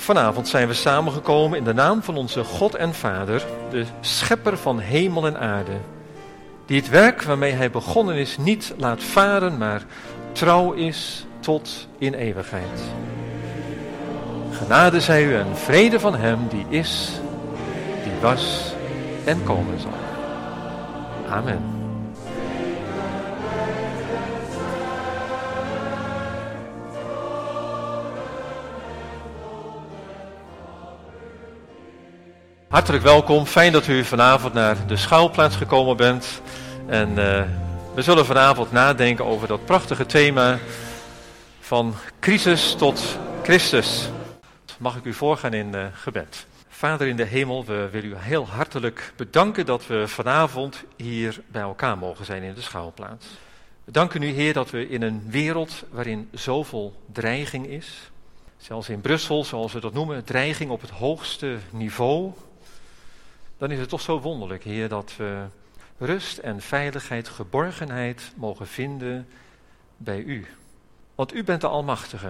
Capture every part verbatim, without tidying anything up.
Vanavond zijn we samengekomen in de naam van onze God en Vader, de schepper van hemel en aarde, die het werk waarmee hij begonnen is niet laat varen, maar trouw is tot in eeuwigheid. Genade zij u en vrede van hem die is, die was en komen zal. Amen. Hartelijk welkom, fijn dat u vanavond naar de schouwplaats gekomen bent. En uh, we zullen vanavond nadenken over dat prachtige thema van crisis tot Christus. Mag ik u voorgaan in uh, gebed. Vader in de hemel, we willen u heel hartelijk bedanken dat we vanavond hier bij elkaar mogen zijn in de schouwplaats. We danken u, Heer, dat we in een wereld waarin zoveel dreiging is, zelfs in Brussel, zoals we dat noemen, dreiging op het hoogste niveau, dan is het toch zo wonderlijk, Heer, dat we rust en veiligheid, geborgenheid mogen vinden bij u. Want u bent de Almachtige.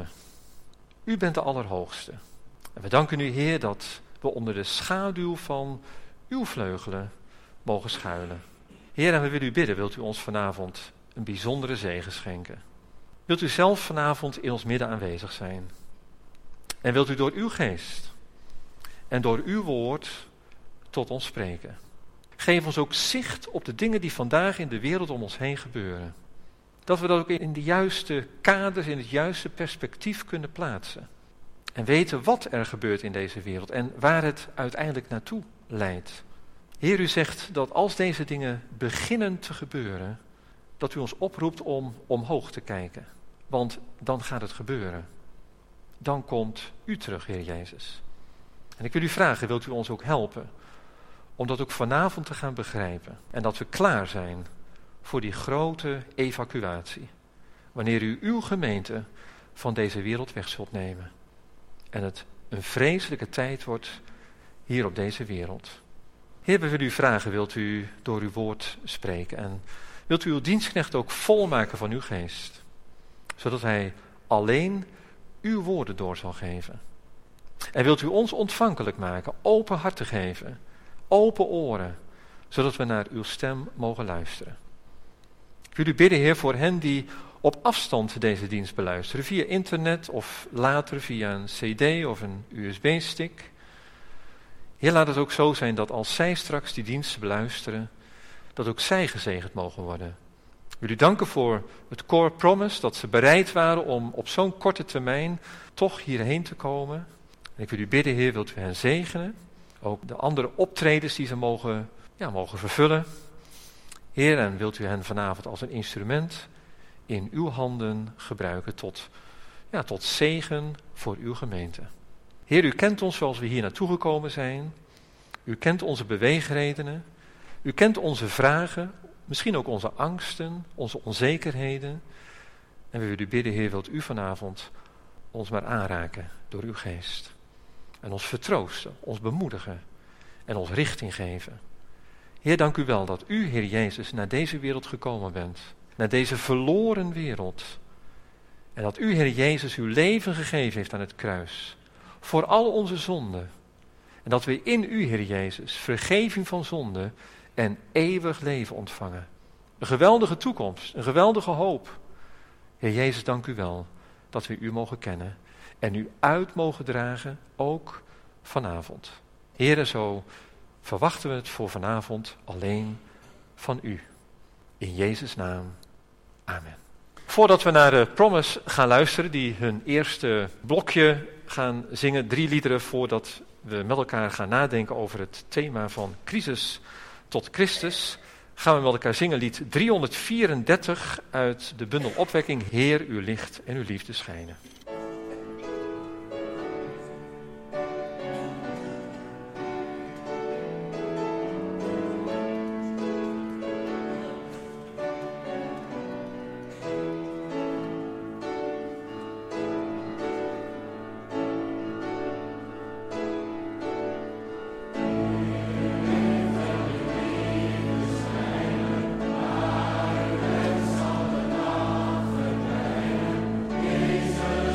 U bent de Allerhoogste. En we danken u, Heer, dat we onder de schaduw van uw vleugelen mogen schuilen. Heer, en we willen u bidden, wilt u ons vanavond een bijzondere zegen schenken. Wilt u zelf vanavond in ons midden aanwezig zijn. En wilt u door uw geest en door uw woord tot ons spreken. Geef ons ook zicht op de dingen die vandaag in de wereld om ons heen gebeuren. Dat we dat ook in de juiste kaders, in het juiste perspectief kunnen plaatsen. En weten wat er gebeurt in deze wereld en waar het uiteindelijk naartoe leidt. Heer, u zegt dat als deze dingen beginnen te gebeuren, dat u ons oproept om omhoog te kijken. Want dan gaat het gebeuren. Dan komt u terug, Heer Jezus. En ik wil u vragen, wilt u ons ook helpen om dat ook vanavond te gaan begrijpen. En dat we klaar zijn voor die grote evacuatie. Wanneer u uw gemeente van deze wereld weg zult nemen. En het een vreselijke tijd wordt hier op deze wereld. Heer, we willen u vragen, wilt u door uw woord spreken. En wilt u uw dienstknecht ook volmaken van uw geest. Zodat hij alleen uw woorden door zal geven. En wilt u ons ontvankelijk maken, open hart te geven. Open oren, zodat we naar uw stem mogen luisteren. Ik wil u bidden, Heer, voor hen die op afstand deze dienst beluisteren, via internet of later via een cd of een U S B-stick. Heer, laat het ook zo zijn dat als zij straks die dienst beluisteren, dat ook zij gezegend mogen worden. Ik wil u danken voor het Core Promise, dat ze bereid waren om op zo'n korte termijn toch hierheen te komen. En ik wil u bidden, Heer, wilt u hen zegenen. Ook de andere optredens die ze mogen, ja, mogen vervullen. Heer, en wilt u hen vanavond als een instrument in uw handen gebruiken tot, ja, tot zegen voor uw gemeente. Heer, u kent ons zoals we hier naartoe gekomen zijn. U kent onze beweegredenen. U kent onze vragen, misschien ook onze angsten, onze onzekerheden. En we willen u bidden, Heer, wilt u vanavond ons maar aanraken door uw geest. En ons vertroosten, ons bemoedigen en ons richting geven. Heer, dank u wel dat u, Heer Jezus, naar deze wereld gekomen bent. Naar deze verloren wereld. En dat u, Heer Jezus, uw leven gegeven heeft aan het kruis. Voor al onze zonden. En dat we in u, Heer Jezus, vergeving van zonde en eeuwig leven ontvangen. Een geweldige toekomst, een geweldige hoop. Heer Jezus, dank u wel dat we u mogen kennen. En u uit mogen dragen, ook vanavond. Heere, zo verwachten we het voor vanavond alleen van u. In Jezus' naam. Amen. Voordat we naar de Promise gaan luisteren, die hun eerste blokje gaan zingen, drie liederen voordat we met elkaar gaan nadenken over het thema van crisis tot Christus, gaan we met elkaar zingen lied driehonderdvierendertig uit de bundel Opwekking, Heer, uw licht en uw liefde schijnen. Jesus.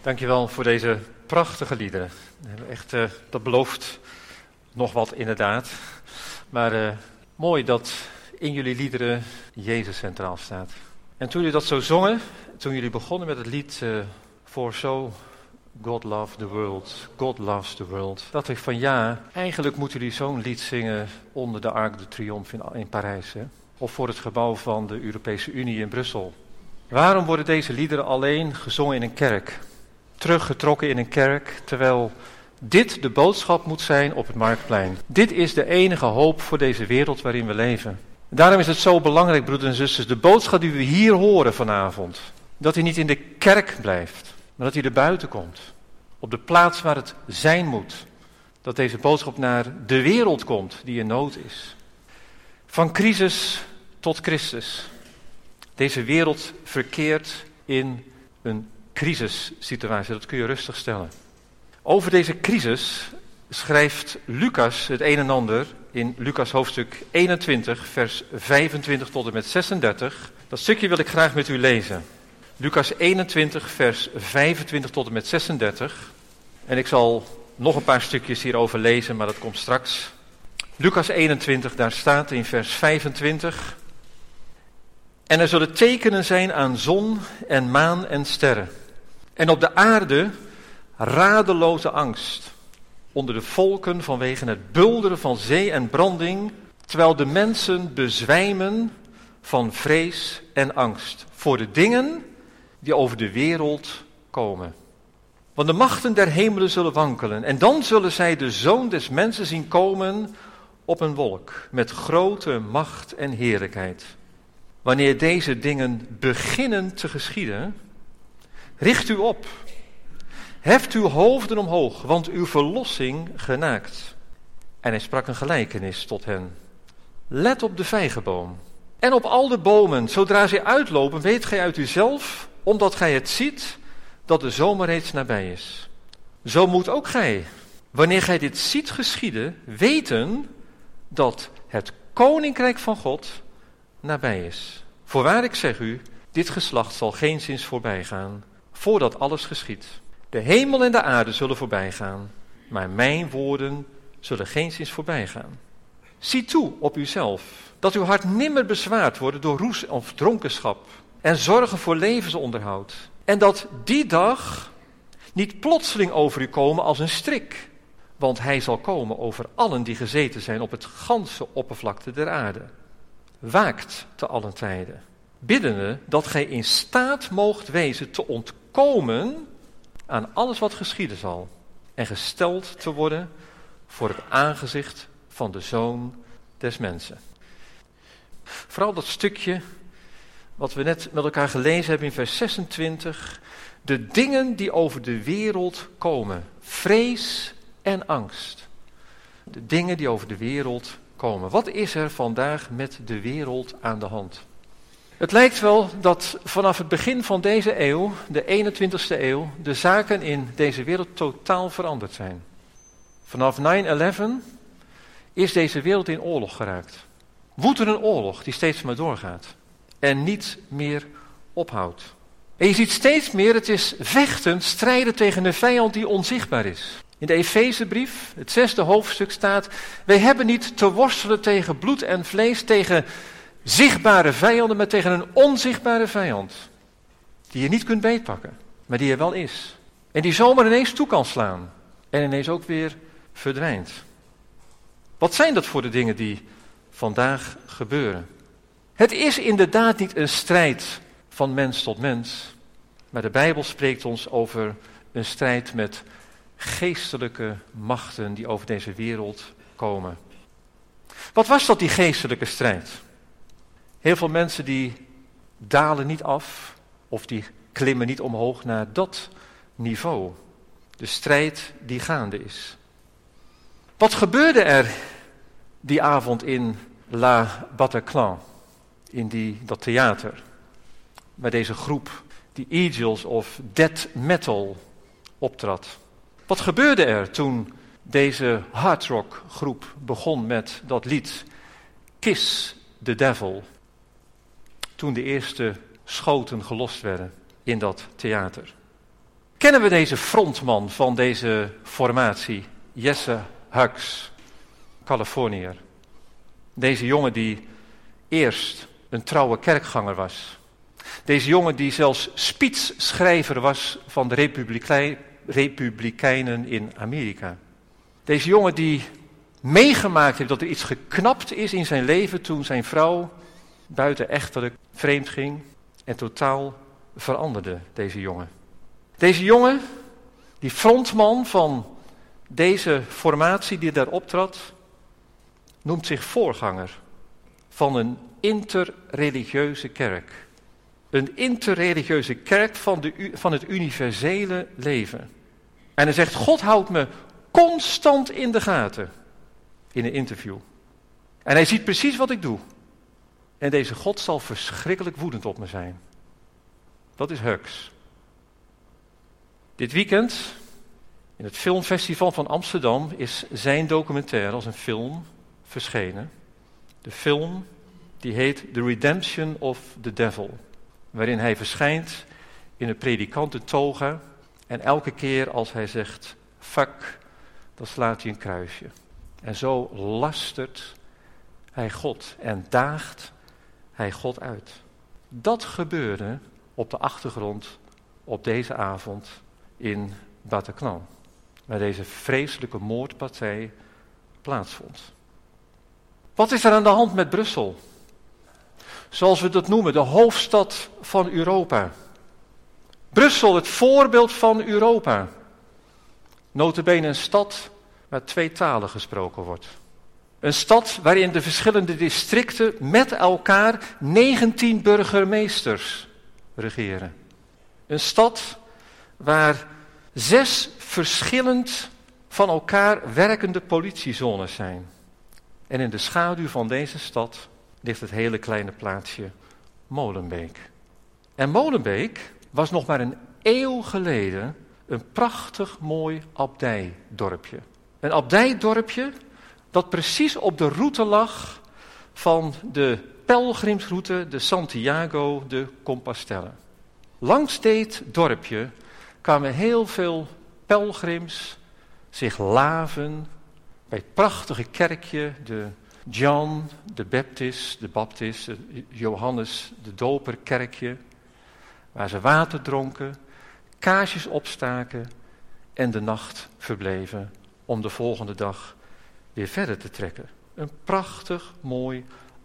Dankjewel voor deze prachtige liederen. Echt, uh, dat belooft nog wat inderdaad. Maar uh, mooi dat in jullie liederen Jezus centraal staat. En toen jullie dat zo zongen, toen jullie begonnen met het lied uh, For So God Loved the World, God Loves the World, dacht ik van ja, eigenlijk moeten jullie zo'n lied zingen onder de Arc de Triomphe in, in Parijs. Hè? Of voor het gebouw van de Europese Unie in Brussel. Waarom worden deze liederen alleen gezongen in een kerk? Teruggetrokken in een kerk, terwijl dit de boodschap moet zijn op het Marktplein. Dit is de enige hoop voor deze wereld waarin we leven. Daarom is het zo belangrijk, broeders en zusters, de boodschap die we hier horen vanavond, dat hij niet in de kerk blijft, maar dat hij er buiten komt. Op de plaats waar het zijn moet. Dat deze boodschap naar de wereld komt die in nood is. Van crisis tot Christus. Deze wereld verkeert in een crisissituatie, dat kun je rustig stellen. Over deze crisis schrijft Lucas het een en ander in Lucas hoofdstuk eenentwintig, vers vijfentwintig tot en met zesendertig. Dat stukje wil ik graag met u lezen. Lucas eenentwintig, vers vijfentwintig tot en met zesendertig. En ik zal nog een paar stukjes hierover lezen, maar dat komt straks. Lucas eenentwintig, daar staat in vers vijfentwintig... En er zullen tekenen zijn aan zon en maan en sterren. En op de aarde radeloze angst. Onder de volken vanwege het bulderen van zee en branding. Terwijl de mensen bezwijmen van vrees en angst. Voor de dingen die over de wereld komen. Want de machten der hemelen zullen wankelen. En dan zullen zij de Zoon des Mensen zien komen op een wolk. Met grote macht en heerlijkheid. Wanneer deze dingen beginnen te geschieden, richt u op. Heft uw hoofden omhoog, want uw verlossing genaakt. En hij sprak een gelijkenis tot hen. Let op de vijgenboom en op al de bomen. Zodra zij uitlopen, weet gij uit uzelf, omdat gij het ziet, dat de zomer reeds nabij is. Zo moet ook gij, wanneer gij dit ziet geschieden, weten dat het koninkrijk van God nabij is. Voorwaar ik zeg u, dit geslacht zal geenszins voorbij gaan, voordat alles geschiedt. De hemel en de aarde zullen voorbij gaan, maar mijn woorden zullen geenszins voorbij gaan. Zie toe op uzelf, dat uw hart nimmer bezwaard wordt door roes of dronkenschap en zorgen voor levensonderhoud. En dat die dag niet plotseling over u komen als een strik, want hij zal komen over allen die gezeten zijn op het ganse oppervlakte der aarde. Waakt te allen tijden, biddende dat gij in staat moogt wezen te ontkomen aan alles wat geschieden zal en gesteld te worden voor het aangezicht van de Zoon des Mensen. Vooral dat stukje wat we net met elkaar gelezen hebben in vers zesentwintig, de dingen die over de wereld komen, vrees en angst. De dingen die over de wereld komen. Wat is er vandaag met de wereld aan de hand? Het lijkt wel dat vanaf het begin van deze eeuw, de eenentwintigste eeuw, de zaken in deze wereld totaal veranderd zijn. Vanaf nine eleven is deze wereld in oorlog geraakt. Woedt er een oorlog die steeds maar doorgaat en niet meer ophoudt. En je ziet steeds meer, het is vechten, strijden tegen een vijand die onzichtbaar is. In de Efezebrief, het zesde hoofdstuk staat, wij hebben niet te worstelen tegen bloed en vlees, tegen zichtbare vijanden, maar tegen een onzichtbare vijand. Die je niet kunt beetpakken, maar die er wel is. En die zomaar ineens toe kan slaan en ineens ook weer verdwijnt. Wat zijn dat voor de dingen die vandaag gebeuren? Het is inderdaad niet een strijd van mens tot mens, maar de Bijbel spreekt ons over een strijd met geestelijke machten die over deze wereld komen. Wat was dat, die geestelijke strijd? Heel veel mensen die dalen niet af of die klimmen niet omhoog naar dat niveau. De strijd die gaande is. Wat gebeurde er die avond in La Bataclan, in die, dat theater, waar deze groep, die Eagles of Death Metal, optrad? Wat gebeurde er toen deze hardrock groep begon met dat lied Kiss the Devil? Toen de eerste schoten gelost werden in dat theater. Kennen we deze frontman van deze formatie, Jesse Hughes, Californiër? Deze jongen die eerst een trouwe kerkganger was. Deze jongen die zelfs speechschrijver was van de Republikei- Republikeinen in Amerika. Deze jongen die meegemaakt heeft dat er iets geknapt is in zijn leven toen zijn vrouw buitenechtelijk vreemd ging en totaal veranderde, deze jongen. Deze jongen, die frontman van deze formatie die daar optrad, noemt zich voorganger van een interreligieuze kerk. Een interreligieuze kerk van, de, van het universele leven. En hij zegt, God houdt me constant in de gaten in een interview. En hij ziet precies wat ik doe. En deze God zal verschrikkelijk woedend op me zijn. Dat is Hughes. Dit weekend, in het filmfestival van Amsterdam, is zijn documentaire als een film verschenen. De film die heet The Redemption of the Devil. Waarin hij verschijnt in een predikantentoga. En elke keer als hij zegt, fuck, dan slaat hij een kruisje. En zo lastert hij God en daagt hij God uit. Dat gebeurde op de achtergrond op deze avond in Bataclan. Waar deze vreselijke moordpartij plaatsvond. Wat is er aan de hand met Brussel? Zoals we dat noemen, de hoofdstad van Europa. Brussel, het voorbeeld van Europa. Nota bene een stad waar twee talen gesproken wordt. Een stad waarin de verschillende districten met elkaar negentien burgemeesters regeren. Een stad waar zes verschillend van elkaar werkende politiezones zijn. En in de schaduw van deze stad ligt het hele kleine plaatsje Molenbeek. En Molenbeek was nog maar een eeuw geleden een prachtig mooi abdijdorpje. Een abdijdorpje dat precies op de route lag van de pelgrimsroute de Santiago de Compostela. Langs dit dorpje kwamen heel veel pelgrims zich laven bij het prachtige kerkje, de John de Baptist, de Baptist, de Johannes de Doper kerkje, waar ze water dronken, kaarsjes opstaken en de nacht verbleven om de volgende dag weer verder te trekken. Een prachtig mooi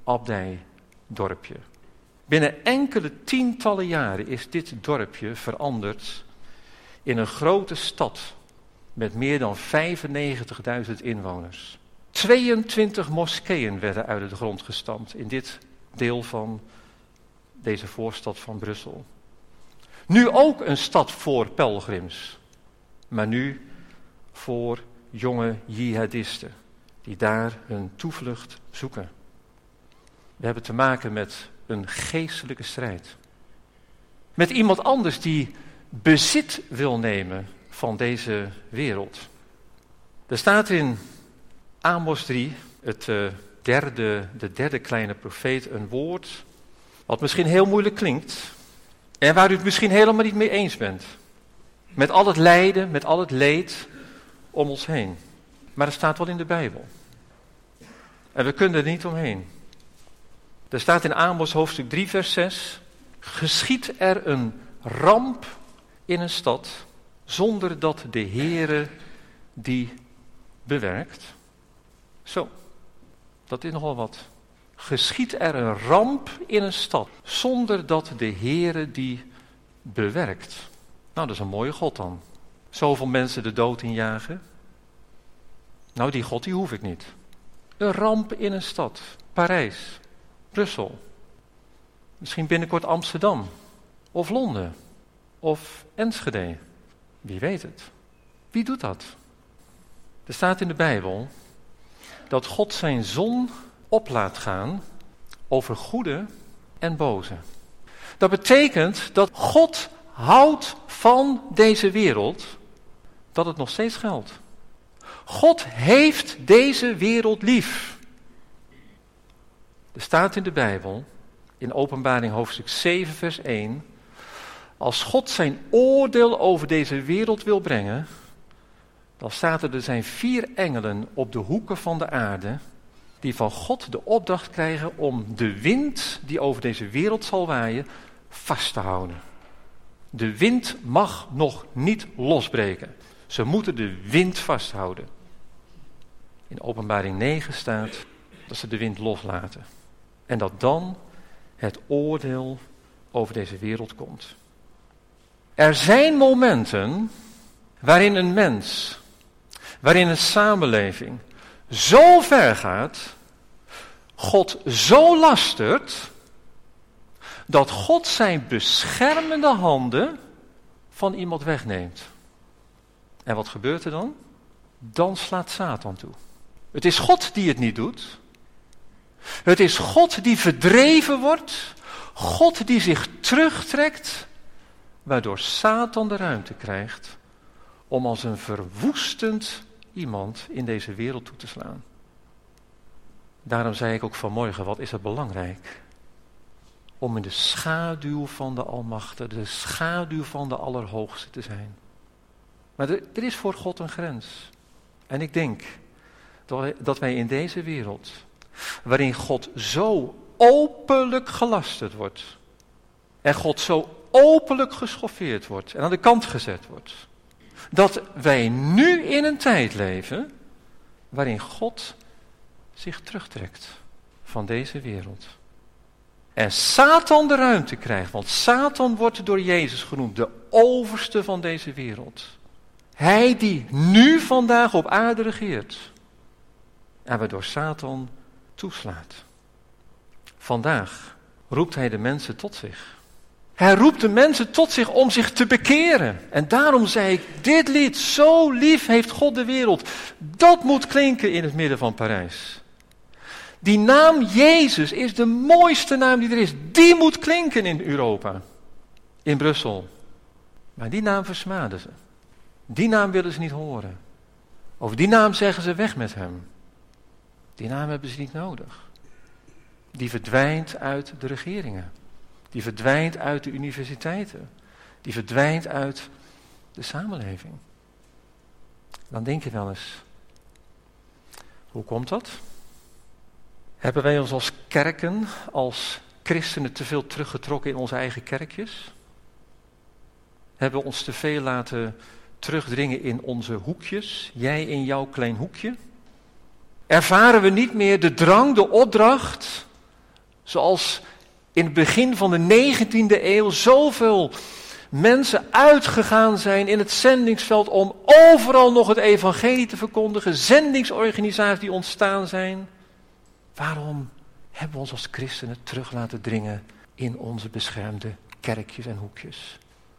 abdijdorpje. Binnen enkele tientallen jaren is dit dorpje veranderd in een grote stad met meer dan vijfennegentigduizend inwoners. tweeëntwintig moskeeën werden uit de grond gestampt in dit deel van deze voorstad van Brussel. Nu ook een stad voor pelgrims, maar nu voor jonge jihadisten die daar hun toevlucht zoeken. We hebben te maken met een geestelijke strijd. Met iemand anders die bezit wil nemen van deze wereld. Er staat in Amos drie, het uh, derde, de derde kleine profeet, een woord wat misschien heel moeilijk klinkt en waar u het misschien helemaal niet mee eens bent. Met al het lijden, met al het leed om ons heen. Maar het staat wel in de Bijbel. En we kunnen er niet omheen. Er staat in Amos hoofdstuk drie vers zes, geschiet er een ramp in een stad zonder dat de Heere die bewerkt. Zo, dat is nogal wat. Geschiet er een ramp in een stad zonder dat de Heere die bewerkt. Nou, dat is een mooie God dan. Zoveel mensen de dood injagen. Nou, die God die hoef ik niet. Een ramp in een stad. Parijs, Brussel. Misschien binnenkort Amsterdam. Of Londen. Of Enschede. Wie weet het. Wie doet dat? Er staat in de Bijbel dat God zijn zon op laat gaan over goede en boze. Dat betekent dat God houdt van deze wereld, dat het nog steeds geldt. God heeft deze wereld lief. Er staat in de Bijbel, in Openbaring hoofdstuk zeven vers één, Als God zijn oordeel over deze wereld wil brengen, dan staat er, er zijn vier engelen op de hoeken van de aarde, die van God de opdracht krijgen om de wind die over deze wereld zal waaien, vast te houden. De wind mag nog niet losbreken. Ze moeten de wind vasthouden. In Openbaring negen staat dat ze de wind loslaten. En dat dan het oordeel over deze wereld komt. Er zijn momenten waarin een mens, waarin een samenleving zo ver gaat, God zo lastert, dat God zijn beschermende handen van iemand wegneemt. En wat gebeurt er dan? Dan slaat Satan toe. Het is God die het niet doet. Het is God die verdreven wordt. God die zich terugtrekt, waardoor Satan de ruimte krijgt om als een verwoestend iemand in deze wereld toe te slaan. Daarom zei ik ook vanmorgen, wat is het belangrijk? Om in de schaduw van de Almachtige, de schaduw van de Allerhoogste te zijn. Maar er, er is voor God een grens. En ik denk dat wij, dat wij in deze wereld, waarin God zo openlijk gelasterd wordt, en God zo openlijk geschoffeerd wordt en aan de kant gezet wordt, dat wij nu in een tijd leven waarin God zich terugtrekt van deze wereld. En Satan de ruimte krijgt, want Satan wordt door Jezus genoemd de overste van deze wereld. Hij die nu vandaag op aarde regeert. En waardoor Satan toeslaat. Vandaag roept hij de mensen tot zich. Hij roept de mensen tot zich om zich te bekeren. En daarom zei ik, dit lied, zo lief heeft God de wereld. Dat moet klinken in het midden van Parijs. Die naam Jezus is de mooiste naam die er is. Die moet klinken in Europa. In Brussel. Maar die naam versmaden ze. Die naam willen ze niet horen. Over die naam zeggen ze weg met hem. Die naam hebben ze niet nodig. Die verdwijnt uit de regeringen. Die verdwijnt uit de universiteiten. Die verdwijnt uit de samenleving. Dan denk je wel eens, hoe komt dat? Hebben wij ons als kerken, als christenen te veel teruggetrokken in onze eigen kerkjes? Hebben we ons te veel laten terugdringen in onze hoekjes, jij in jouw klein hoekje? Ervaren we niet meer de drang, de opdracht, zoals in het begin van de negentiende eeuw zoveel mensen uitgegaan zijn in het zendingsveld om overal nog het evangelie te verkondigen, zendingsorganisaties die ontstaan zijn. Waarom hebben we ons als christenen terug laten dringen in onze beschermde kerkjes en hoekjes?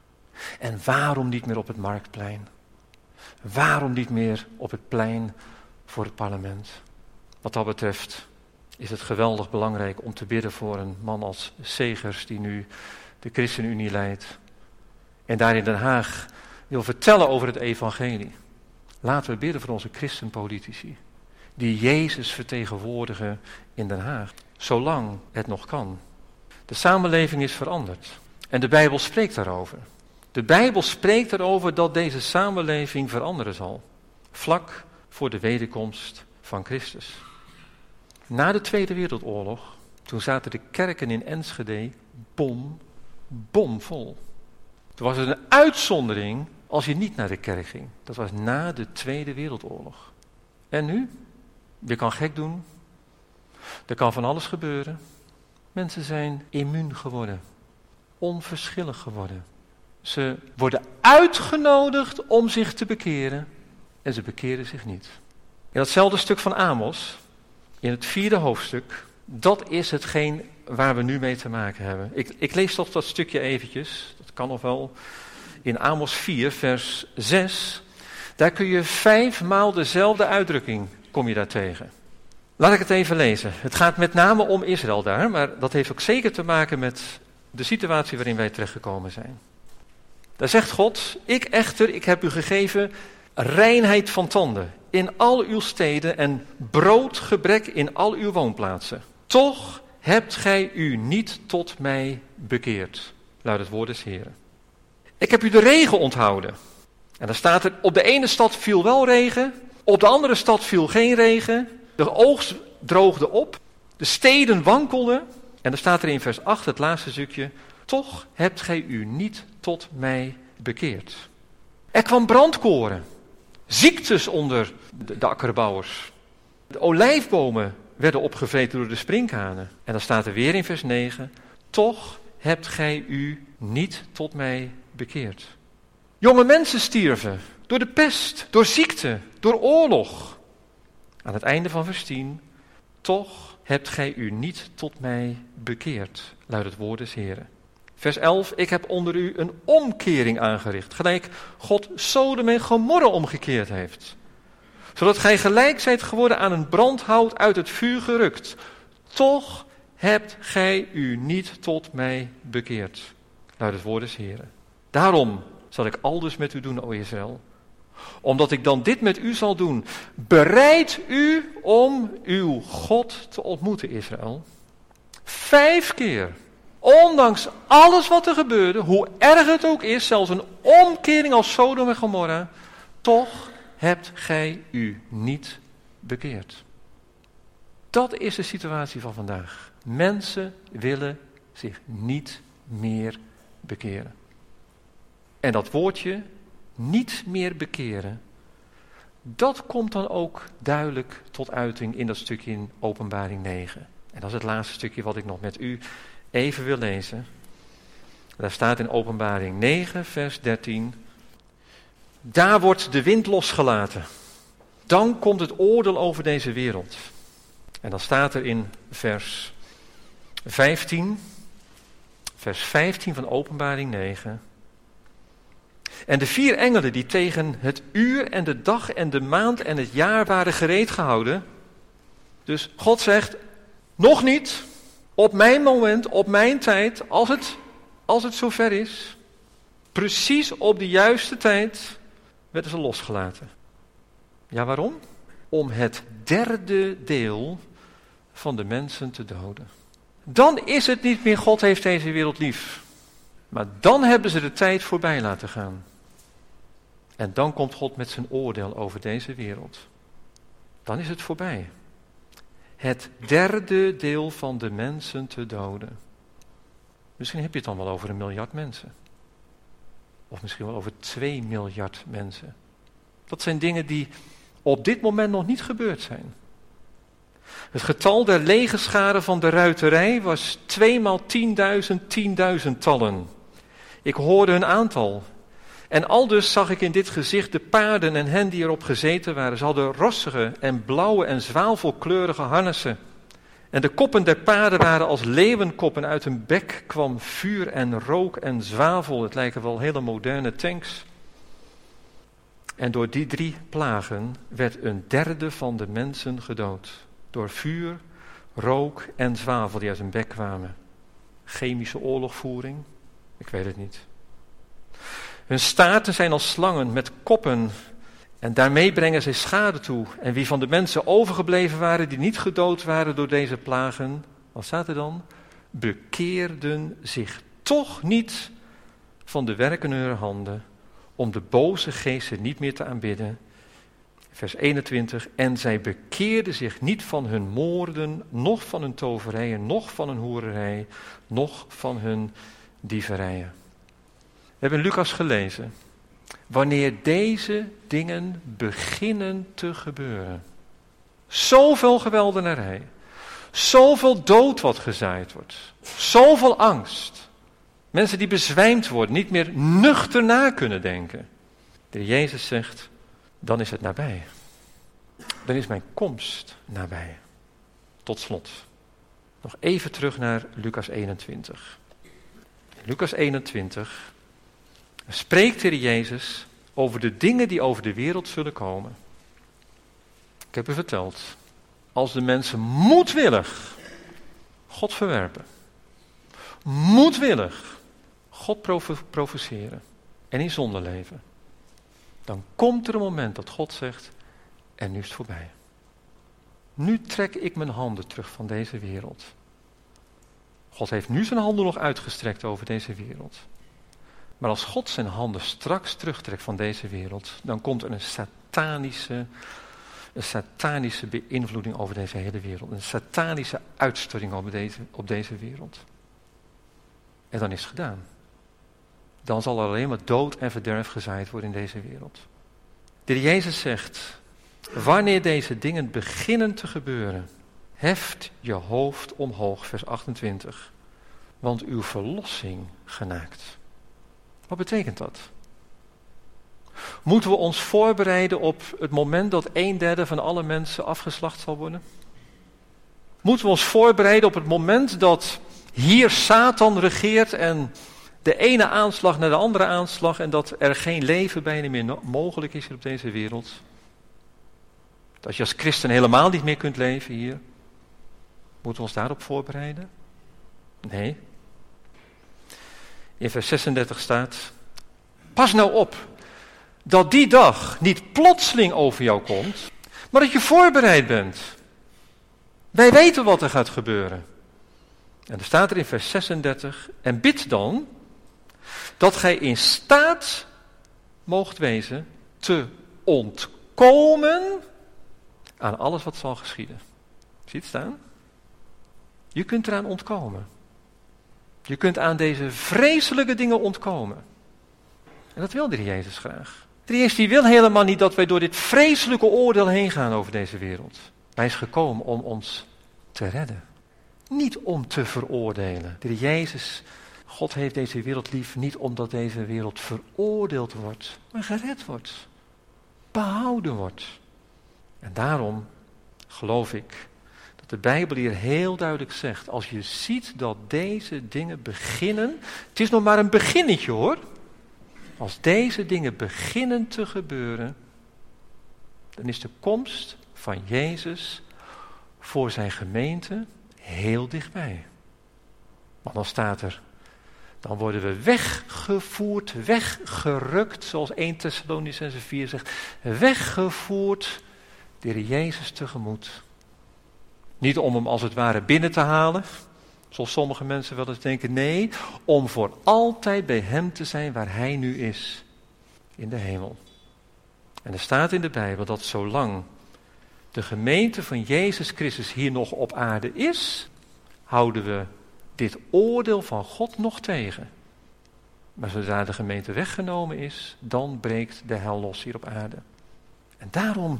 En waarom niet meer op het Marktplein? Waarom niet meer op het plein voor het parlement? Wat dat betreft is het geweldig belangrijk om te bidden voor een man als Segers, die nu de ChristenUnie leidt. En daar in Den Haag wil vertellen over het evangelie. Laten we bidden voor onze christenpolitici, die Jezus vertegenwoordigen in Den Haag, zolang het nog kan. De samenleving is veranderd en de Bijbel spreekt daarover. De Bijbel spreekt erover dat deze samenleving veranderen zal, vlak voor de wederkomst van Christus. Na de Tweede Wereldoorlog, toen zaten de kerken in Enschede bom, bomvol. Toen was het een uitzondering als je niet naar de kerk ging. Dat was na de Tweede Wereldoorlog. En nu? Je kan gek doen. Er kan van alles gebeuren. Mensen zijn immuun geworden. Onverschillig geworden. Ze worden uitgenodigd om zich te bekeren. En ze bekeren zich niet. In datzelfde stuk van Amos, in het vierde hoofdstuk, dat is hetgeen waar we nu mee te maken hebben. Ik, ik lees toch dat stukje eventjes. Dat kan nog wel. In Amos vier, vers zes. Daar kun je vijfmaal dezelfde uitdrukking, kom je daar tegen. Laat ik het even lezen. Het gaat met name om Israël daar, maar dat heeft ook zeker te maken met de situatie waarin wij terechtgekomen zijn. Daar zegt God, ik echter, ik heb u gegeven reinheid van tanden in al uw steden en broodgebrek in al uw woonplaatsen. Toch hebt gij u niet tot mij bekeerd, luidt het woord des Heren. Ik heb u de regen onthouden. En dan staat er, op de ene stad viel wel regen, op de andere stad viel geen regen. De oogst droogde op, de steden wankelden. En dan staat er in vers acht, het laatste stukje, toch hebt gij u niet tot mij bekeerd. Er kwam brandkoren, ziektes onder de, de akkerbouwers. De olijfbomen werden opgevreten door de sprinkhanen. En dan staat er weer in vers negen, toch hebt gij u niet tot mij bekeerd. Jonge mensen stierven door de pest, door ziekte, door oorlog. Aan het einde van vers tien, toch hebt gij u niet tot mij bekeerd, luidt het woord des Heren. Vers elf, ik heb onder u een omkering aangericht, gelijk God Sodom en Gomorra omgekeerd heeft. Zodat gij gelijk zijt geworden aan een brandhout uit het vuur gerukt. Toch hebt gij u niet tot mij bekeerd, luidt het woord des Heren. Daarom zal ik aldus met u doen, o Israël. Omdat ik dan dit met u zal doen, bereid u om uw God te ontmoeten, Israël. Vijf keer, ondanks alles wat er gebeurde, hoe erg het ook is, zelfs een omkering als Sodom en Gomorra, toch hebt gij u niet bekeerd. Dat is de situatie van vandaag. Mensen willen zich niet meer bekeren. En dat woordje, niet meer bekeren, dat komt dan ook duidelijk tot uiting in dat stukje in Openbaring negen. En dat is het laatste stukje wat ik nog met u even wil lezen. Daar staat in Openbaring negen, vers dertien. Daar wordt de wind losgelaten. Dan komt het oordeel over deze wereld. En dan staat er in vers vijftien, vers vijftien van Openbaring negen. En de vier engelen die tegen het uur en de dag en de maand en het jaar waren gereed gehouden. Dus God zegt, nog niet, op mijn moment, op mijn tijd, als het, als het zover is, precies op de juiste tijd, werden ze losgelaten. Ja, waarom? Om het derde deel van de mensen te doden. Dan is het niet meer God heeft deze wereld lief. Maar dan hebben ze de tijd voorbij laten gaan. En dan komt God met zijn oordeel over deze wereld. Dan is het voorbij. Het derde deel van de mensen te doden. Misschien heb je het dan wel over een miljard mensen. Of misschien wel over twee miljard mensen. Dat zijn dingen die op dit moment nog niet gebeurd zijn. Het getal der legerscharen van de ruiterij was tweemaal tienduizend, tienduizendtallen. Ik hoorde hun aantal. En aldus zag ik in dit gezicht de paarden en hen die erop gezeten waren. Ze hadden rossige en blauwe en zwavelkleurige harnessen. En de koppen der paarden waren als leeuwenkoppen. Uit hun bek kwam vuur en rook en zwavel. Het lijken wel hele moderne tanks. En door die drie plagen werd een derde van de mensen gedood. Door vuur, rook en zwavel die uit hun bek kwamen. Chemische oorlogvoering? Ik weet het niet. Hun staarten zijn als slangen met koppen en daarmee brengen zij schade toe. En wie van de mensen overgebleven waren die niet gedood waren door deze plagen, wat staat er dan? Bekeerden zich toch niet van de werken hunner handen om de boze geesten niet meer te aanbidden. Vers eenentwintig, en zij bekeerden zich niet van hun moorden, noch van hun toverijen, noch van hun hoererij, noch van hun dieverijen. We hebben in Lucas gelezen, wanneer deze dingen beginnen te gebeuren. Zoveel geweldenarij, zoveel dood wat gezaaid wordt, zoveel angst. Mensen die bezwijmd worden, niet meer nuchter na kunnen denken. De Heer Jezus zegt, dan is het nabij. Dan is mijn komst nabij. Tot slot, nog even terug naar Lucas eenentwintig. Lucas eenentwintig spreekt de Heer Jezus over de dingen die over de wereld zullen komen. Ik heb u verteld, als de mensen moedwillig God verwerpen, moedwillig God profe- provoceren en in zonde leven, dan komt er een moment dat God zegt, en nu is het voorbij. Nu trek ik mijn handen terug van deze wereld. God heeft nu zijn handen nog uitgestrekt over deze wereld. Maar als God zijn handen straks terugtrekt van deze wereld, dan komt er een satanische, een satanische beïnvloeding over deze hele wereld. Een satanische uitstorting op deze, op deze wereld. En dan is het gedaan. Dan zal er alleen maar dood en verderf gezaaid worden in deze wereld. De Heer Jezus zegt, wanneer deze dingen beginnen te gebeuren, heft je hoofd omhoog, vers achtentwintig. Want uw verlossing genaakt. Wat betekent dat? Moeten we ons voorbereiden op het moment dat een derde van alle mensen afgeslacht zal worden? Moeten we ons voorbereiden op het moment dat hier Satan regeert en de ene aanslag naar de andere aanslag en dat er geen leven bijna meer no- mogelijk is hier op deze wereld? Dat je als christen helemaal niet meer kunt leven hier? Moeten we ons daarop voorbereiden? Nee. In vers zesendertig staat, pas nou op dat die dag niet plotseling over jou komt, maar dat je voorbereid bent. Wij weten wat er gaat gebeuren. En er staat er in vers zesendertig, en bid dan dat gij in staat moogt wezen te ontkomen aan alles wat zal geschieden. Zie je het staan? Je kunt eraan ontkomen. Je kunt aan deze vreselijke dingen ontkomen. En dat wil de Heer Jezus graag. De Heer Jezus die wil helemaal niet dat wij door dit vreselijke oordeel heen gaan over deze wereld. Hij is gekomen om ons te redden. Niet om te veroordelen. De Heer Jezus, God heeft deze wereld lief niet omdat deze wereld veroordeeld wordt, maar gered wordt. Behouden wordt. En daarom geloof ik dat de Bijbel hier heel duidelijk zegt, als je ziet dat deze dingen beginnen, het is nog maar een beginnetje hoor. Als deze dingen beginnen te gebeuren, dan is de komst van Jezus voor zijn gemeente heel dichtbij. Want dan staat er, dan worden we weggevoerd, weggerukt, zoals eerste Thessalonicenzen vier zegt, weggevoerd de Heer Jezus tegemoet. Niet om hem als het ware binnen te halen, zoals sommige mensen wel eens denken. Nee, om voor altijd bij hem te zijn waar hij nu is, in de hemel. En er staat in de Bijbel dat zolang de gemeente van Jezus Christus hier nog op aarde is, houden we dit oordeel van God nog tegen. Maar zodra de gemeente weggenomen is, dan breekt de hel los hier op aarde. En daarom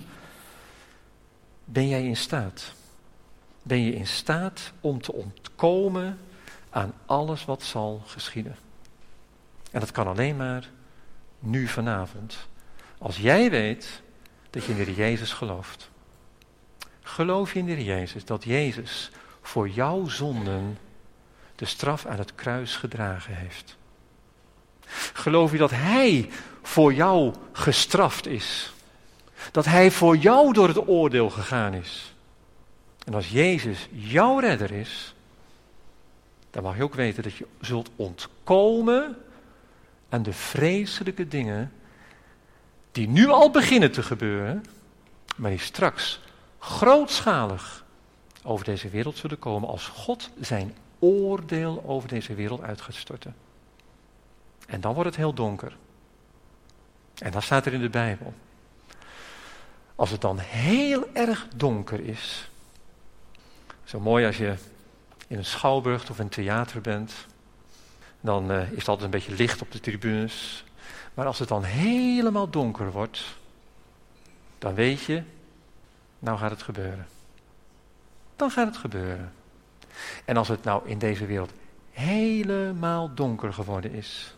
ben jij in staat. Ben je in staat om te ontkomen aan alles wat zal geschieden. En dat kan alleen maar nu vanavond. Als jij weet dat je in de Heer Jezus gelooft. Geloof je in de Heer Jezus dat Jezus voor jouw zonden de straf aan het kruis gedragen heeft? Geloof je dat Hij voor jou gestraft is? Dat Hij voor jou door het oordeel gegaan is? En als Jezus jouw redder is, dan mag je ook weten dat je zult ontkomen aan de vreselijke dingen die nu al beginnen te gebeuren, maar die straks grootschalig over deze wereld zullen komen als God zijn oordeel over deze wereld uit gaat storten. En dan wordt het heel donker. En dan staat er in de Bijbel, als het dan heel erg donker is, zo mooi als je in een schouwburg of een theater bent, dan uh, is het altijd een beetje licht op de tribunes. Maar als het dan helemaal donker wordt, dan weet je, nou gaat het gebeuren. Dan gaat het gebeuren. En als het nou in deze wereld helemaal donker geworden is,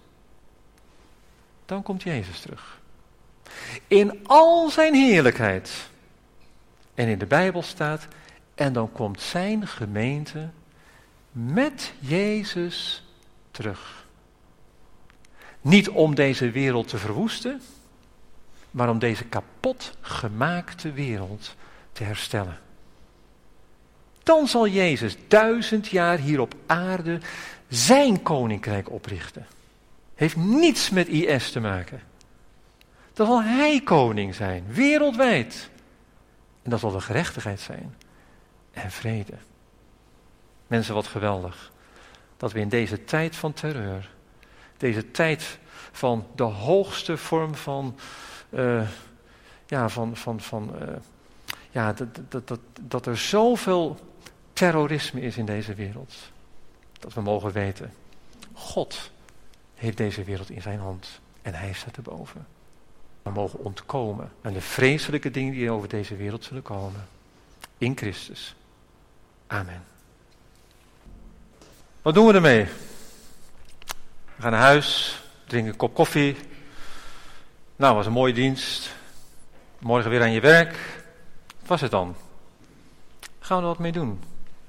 dan komt Jezus terug. In al zijn heerlijkheid. En in de Bijbel staat, en dan komt zijn gemeente met Jezus terug. Niet om deze wereld te verwoesten, maar om deze kapot gemaakte wereld te herstellen. Dan zal Jezus duizend jaar hier op aarde zijn koninkrijk oprichten. Heeft niets met I S te maken. Dan zal hij koning zijn, wereldwijd. En dat zal de gerechtigheid zijn. En vrede. Mensen, wat geweldig. Dat we in deze tijd van terreur Deze tijd van de hoogste vorm van, uh, ja, van, van, van uh, ja, dat, dat, dat, dat er zoveel terrorisme is in deze wereld. Dat we mogen weten, God heeft deze wereld in zijn hand en hij staat erboven. We mogen ontkomen aan de vreselijke dingen die over deze wereld zullen komen. In Christus. Amen. Wat doen we ermee? We gaan naar huis, drinken een kop koffie. Nou, was een mooie dienst. Morgen weer aan je werk. Wat was het dan? Gaan we er wat mee doen?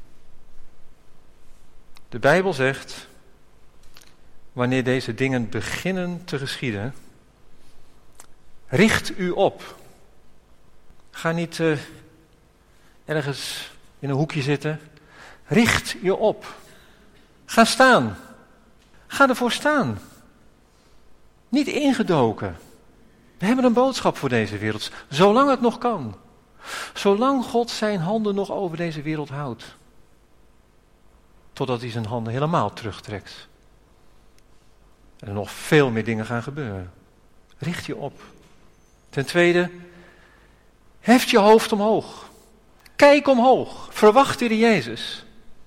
De Bijbel zegt, wanneer deze dingen beginnen te geschieden, richt u op. Ga niet uh, ergens in een hoekje zitten. Richt je op. Ga staan. Ga ervoor staan. Niet ingedoken. We hebben een boodschap voor deze wereld. Zolang het nog kan. Zolang God zijn handen nog over deze wereld houdt. Totdat hij zijn handen helemaal terugtrekt. En er nog veel meer dingen gaan gebeuren. Richt je op. Ten tweede, heft je hoofd omhoog. Kijk omhoog. Verwacht de Heer Jezus.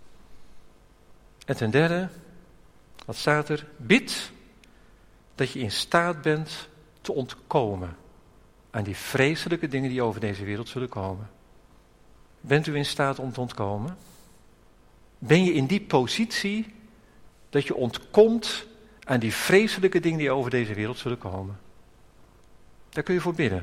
En ten derde, wat staat er? Bid dat je in staat bent te ontkomen aan die vreselijke dingen die over deze wereld zullen komen. Bent u in staat om te ontkomen? Ben je in die positie dat je ontkomt aan die vreselijke dingen die over deze wereld zullen komen? Daar kun je voor bidden.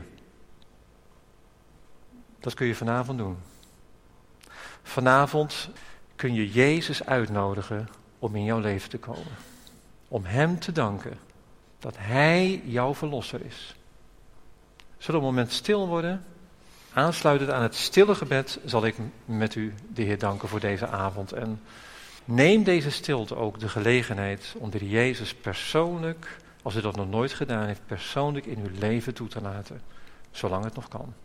Dat kun je vanavond doen. Vanavond kun je Jezus uitnodigen om in jouw leven te komen. Om Hem te danken dat Hij jouw verlosser is. Zullen we een moment stil worden? Aansluitend aan het stille gebed zal ik met u de Heer danken voor deze avond. En neem deze stilte ook de gelegenheid om de Heer Jezus persoonlijk, als u dat nog nooit gedaan heeft, persoonlijk in uw leven toe te laten. Zolang het nog kan.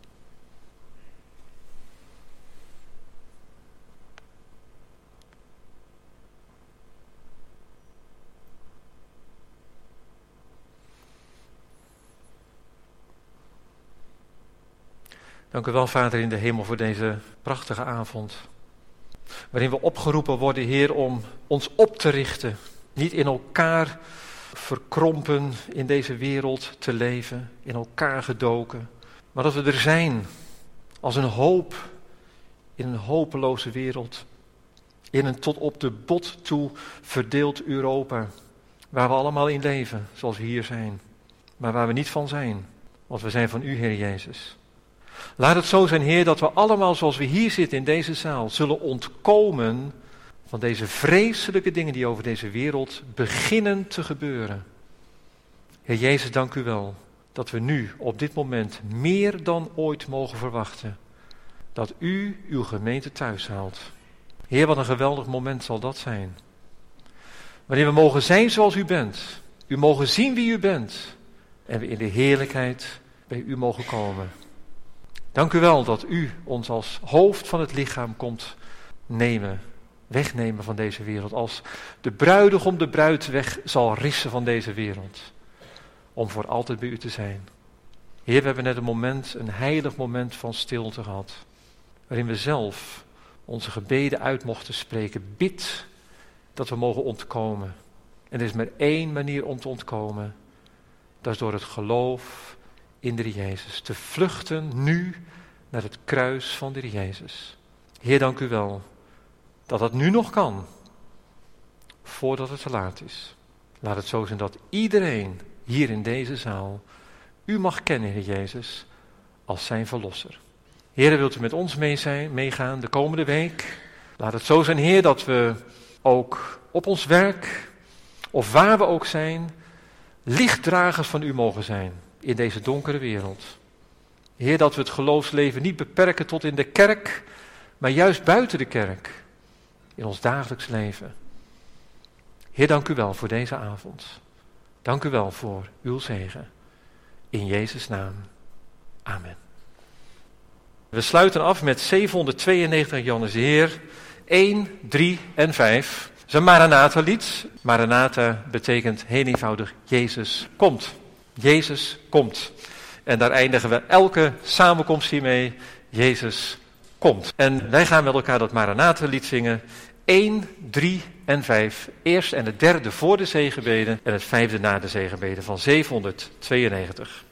Dank u wel, Vader in de hemel, voor deze prachtige avond. Waarin we opgeroepen worden, Heer, om ons op te richten. Niet in elkaar verkrompen in deze wereld te leven, in elkaar gedoken. Maar dat we er zijn als een hoop in een hopeloze wereld. In een tot op de bot toe verdeeld Europa. Waar we allemaal in leven, zoals we hier zijn. Maar waar we niet van zijn, want we zijn van u, Heer Jezus. Laat het zo zijn, Heer, dat we allemaal zoals we hier zitten in deze zaal zullen ontkomen van deze vreselijke dingen die over deze wereld beginnen te gebeuren. Heer Jezus, dank u wel dat we nu op dit moment meer dan ooit mogen verwachten dat u uw gemeente thuis haalt. Heer, wat een geweldig moment zal dat zijn. Wanneer we mogen zijn zoals u bent, u mogen zien wie u bent en we in de heerlijkheid bij u mogen komen. Dank u wel dat u ons als hoofd van het lichaam komt nemen, wegnemen van deze wereld. Als de bruidegom de bruid weg zal rissen van deze wereld. Om voor altijd bij u te zijn. Heer, we hebben net een moment, een heilig moment van stilte gehad. Waarin we zelf onze gebeden uit mochten spreken. Bid dat we mogen ontkomen. En er is maar één manier om te ontkomen. Dat is door het geloof in de Heer Jezus. Te vluchten nu naar het kruis van de Heer Jezus. Heer, dank u wel dat dat nu nog kan. Voordat het te laat is. Laat het zo zijn dat iedereen hier in deze zaal u mag kennen, Heer Jezus, als zijn verlosser. Heer, wilt u met ons mee zijn, meegaan de komende week? Laat het zo zijn, Heer, dat we ook op ons werk, of waar we ook zijn, lichtdragers van u mogen zijn in deze donkere wereld. Heer, dat we het geloofsleven niet beperken tot in de kerk, maar juist buiten de kerk, in ons dagelijks leven. Heer, dank u wel voor deze avond. Dank u wel voor uw zegen. In Jezus' naam. Amen. We sluiten af met zevenhonderdtweeënnegentig Johannes de Heer, één, drie en vijf. Zijn Maranatha-lied. Maranatha betekent heel eenvoudig Jezus komt. Jezus komt. En daar eindigen we elke samenkomst hiermee. Jezus komt. En wij gaan met elkaar dat Maranatha-lied zingen. één, drie en vijf. Eerst en het derde voor de zegenbeden en het vijfde na de zegenbeden van zevenhonderdtweeënnegentig.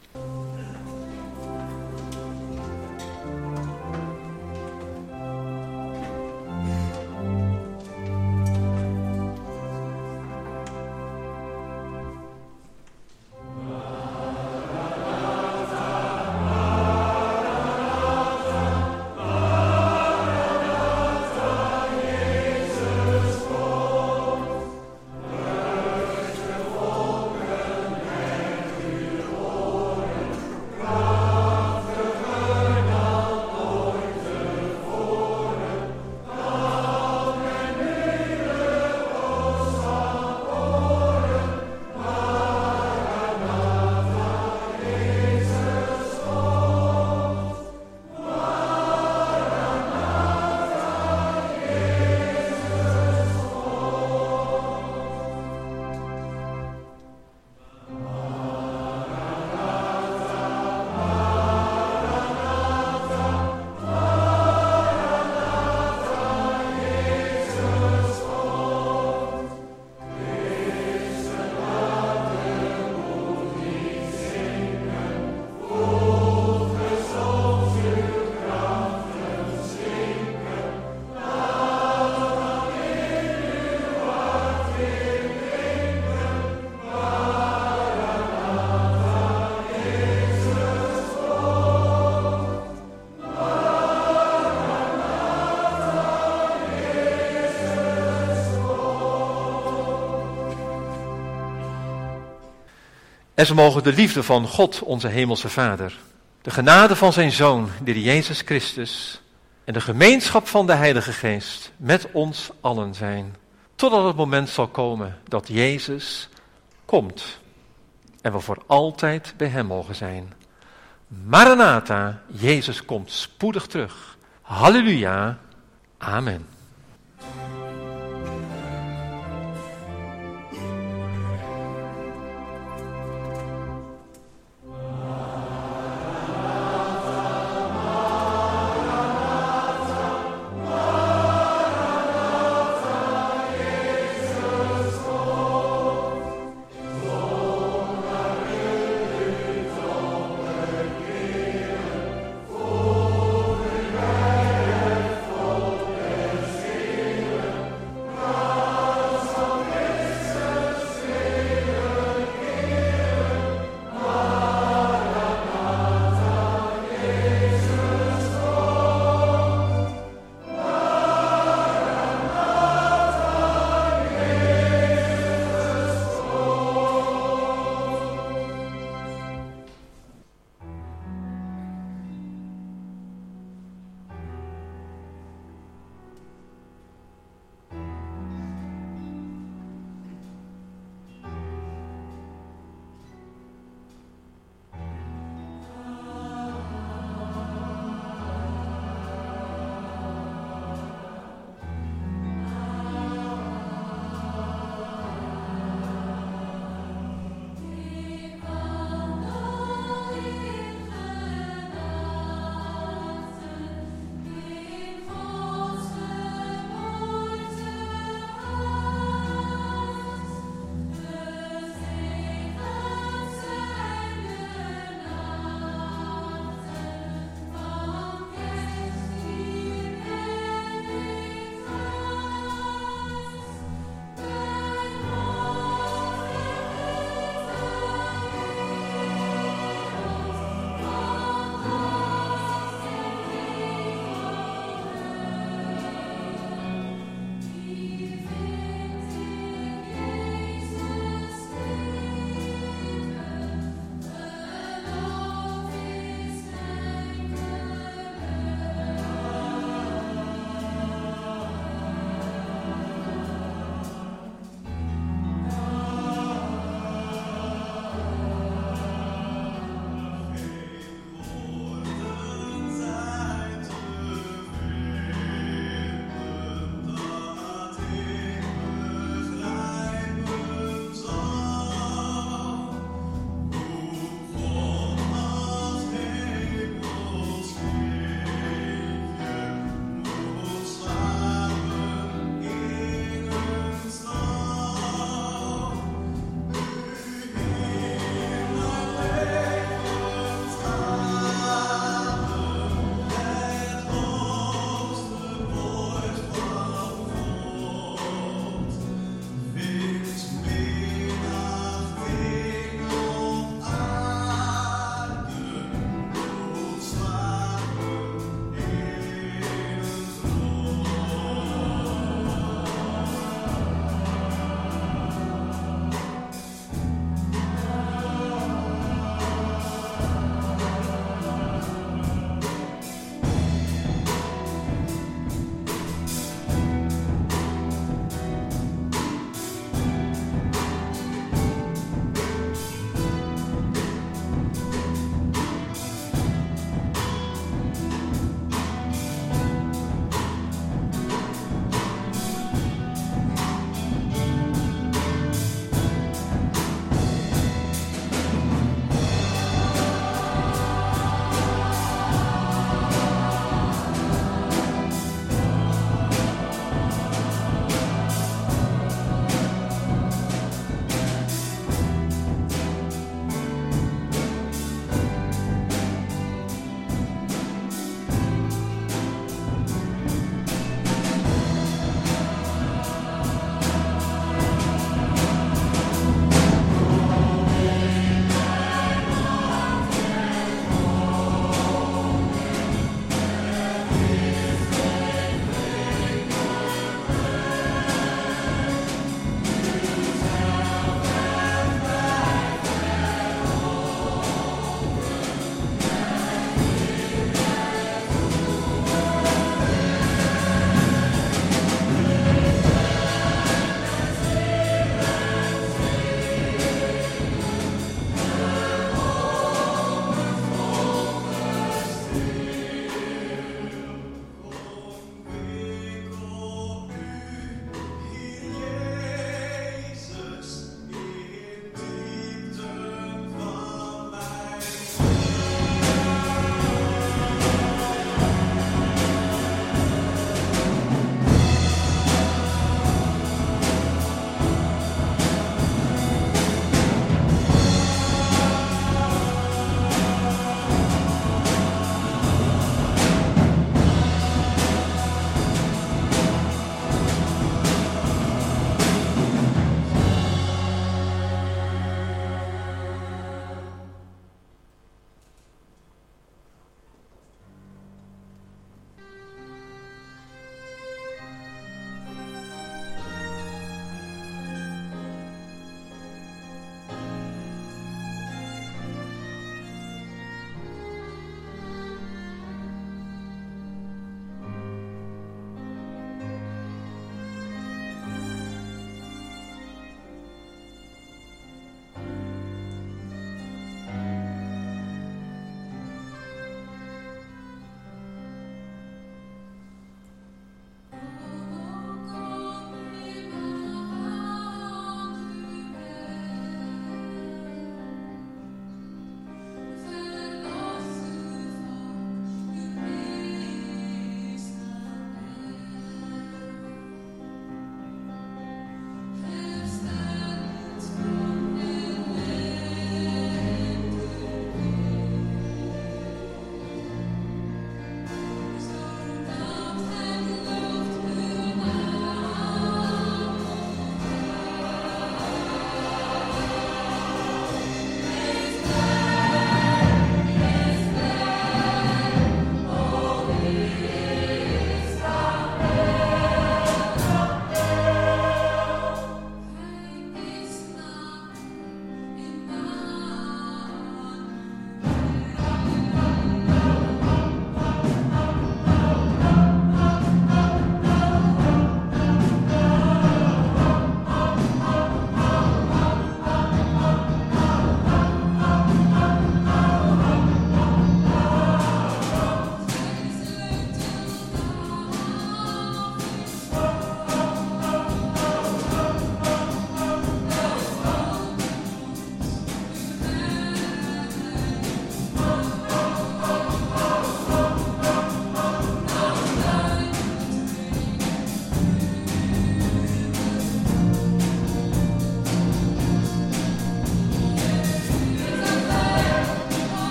En ze mogen de liefde van God, onze hemelse Vader, de genade van zijn Zoon, de Jezus Christus, en de gemeenschap van de Heilige Geest met ons allen zijn, totdat het moment zal komen dat Jezus komt en we voor altijd bij hem mogen zijn. Maranatha, Jezus komt spoedig terug. Halleluja, amen.